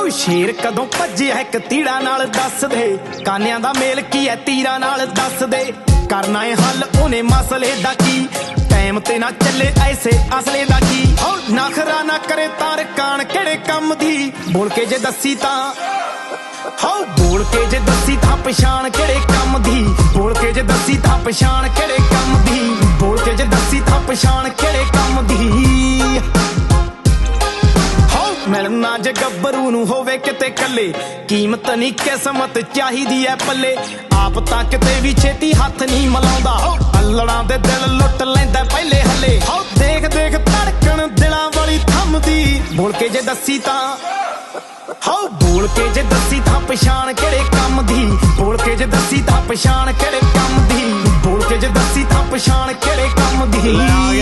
ਸ਼ੇਰ ਕਦੋਂ ਭੱਜਿਆ ਇੱਕ ਤੀੜਾ ਨਾਲ ਦੱਸ ਦੇ, ਕਾਨਿਆਂ ਦਾ ਮੇਲ ਕੀ ਐ ਤੀਰਾਂ ਨਾਲ ਦੱਸ ਦੇ। ਕਰਨਾ ਏ ਹੱਲ ਉਹਨੇ ਮਸਲੇ ਦਾ ਕੀ, ਟਾਈਮ ਤੇ ਨਾ ਚੱਲੇ ਐਸੇ ਅਸਲੇ ਦਾ ਕੀ। ਹੋ ਨਖਰਾ ਨਾ ਕਰੇ ਤਾਰ ਕਾਣ ਕਿਹੜੇ ਕੰਮ ਦੀ, ਬੋਲ ਕੇ ਜੇ ਦੱਸੀ ਤਾਂ ਹੋ ਬੋਲ ਕੇ ਜੇ ਦੱਸੀ ਤਾਂ ਪਛਾਣ ਕਿਹੜੇ ਕੰਮ ਦੀ, ਬੋਲ ਕੇ ਜੇ ਦੱਸੀ ਤਾਂ ਪਛਾਣ ਕਿਹੜੇ ਕੰਮ ਦੀ, ਬੋਲ ਕੇ ਜੇ ਦੱਸੀ ਤਾਂ ਪਛਾਣ ਕਿਹੜੇ ਕੰਮ ਦੀ। ਮਿਲਣਾ ਜੇ ਗੱਭਰੂ ਨੂੰ ਹੋਵੇ ਕਿਤੇ ਕੱਲੇ, ਕੀਮਤ ਨਹੀਂ ਕਿਸਮਤ ਚਾਹੀਦੀ ਐ ਪੱਲੇ। ਆਪ ਤਾਂ ਕਿਤੇ ਵੀ ਛੇਤੀ ਹੱਥ ਨਹੀਂ ਮਿਲਾਉਂਦਾ, ਅਲੜਾਂ ਦੇ ਦਿਲ ਲੁੱਟ ਲੈਂਦਾ ਪਹਿਲੇ ਹੱਲੇ। ਹੋ ਦੇਖ ਦੇਖ ਧੜਕਣ ਦਿਲਾਂ ਵਾਲੀ ਥੰਮਦੀ, ਬੋਲ ਕੇ ਜੇ ਦੱਸੀ ਤਾਂ ਹੋ ਬੋਲ ਕੇ ਜੇ ਦੱਸੀ ਤਾਂ ਪਛਾਣ ਕਿਹੜੇ ਕੰਮ ਦੀ, ਬੋਲ ਕੇ ਜੇ ਦੱਸੀ ਤਾਂ ਪਛਾਣ ਕਿਹੜੇ ਕੰਮ ਦੀ, ਬੋਲ ਕੇ ਜੇ ਦੱਸੀ ਤਾਂ ਪਛਾਣ ਕਿਹੜੇ ਕੰਮ ਦੀ।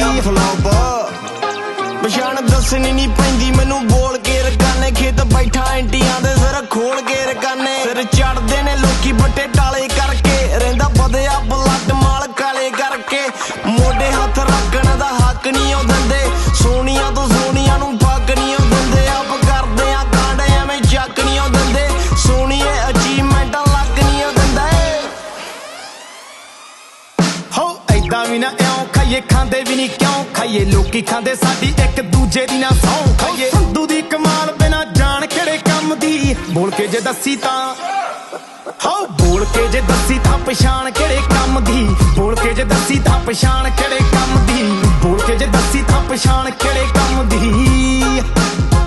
ਪਛਾਣ ਦੱਸਣੀ ਨਹੀਂ ਪੈਂਦੀ ਮੈਨੂੰ, ਬੋਲ ਕੇ ਰਕਾਨੇ ਖੇਤ ਬੈਠਾ ਐਂਟੀਆਂ ਦੇ ਸਿਰ ਖੋਲ ਕੇ ਰਕਾਨੇ। ਸਿਰ ਚੜਦੇ ਨੇ ਲੋਕੀ ਬੱਟੇ ਟਾਲੇ ਕਰਕੇ, ਰਹਿੰਦਾ ਵਧਿਆ ਬਲੱਡ ਮਾਲ ਕਾਲੇ ਕਰਕੇ। ਮੋਢੇ ਹੱਥ ਰੱਖਣ ਦਾ ਹੱਕ ਨਹੀਂ ਉਹ ਦਿੰਦੇ, ਸੋਨੀਆਂ ਤੋਂ ਸੋਨੀਆਂ ਨੂੰ ਫੱਕ ਨਹੀਂ ਉਹ ਦਿੰਦੇ। ਆਪ ਕਰਦੇ ਆ ਕਾਂਡ ਐਵੇਂ ਚੱਕ ਨਹੀਂ ਉਹ ਦਿੰਦੇ, ਸੋਨੀਏ ਅਚੀਵਮੈਂਟ ਲੱਕ ਨਹੀਂ ਉਹ ਦਿੰਦੇ। ਹੋ ਐਦਾਂ ਵੀ ਨਾ ਇਉਂ ਖਾਈਏ, ਖਾਂਦੇ ਵੀ ਨਹੀਂ ਕਿਉਂ ਖਾਈਏ, ਲੋਕੀ ਖਾਂਦੇ ਸਾਡੀ ਇੱਕ ਦੂਜੇ ਦੀ ਨਾ ਸਹੁੰ ਖਾਈਏ। ਸੰਧੂ ਦੀ ਕਮਾਲ ਬਿਨਾ ਜਾਣ ਕਿਹੜੇ ਕੰਮ ਦੀ, ਬੋਲ ਕੇ ਜੇ ਦੱਸੀ ਤਾਂ ਹੋ ਬੋਲ ਕੇ ਜੇ ਦੱਸੀ ਤਾਂ ਪਛਾਣ ਕਿਹੜੇ ਕੰਮ ਦੀ, ਬੋਲ ਕੇ ਜੇ ਦੱਸੀ ਤਾਂ ਪਛਾਣ ਕਿਹੜੇ ਕੰਮ ਦੀ, ਬੋਲ ਕੇ ਜੇ ਦੱਸੀ ਤਾਂ ਪਛਾਣ ਕਿਹੜੇ ਕੰਮ ਦੀ।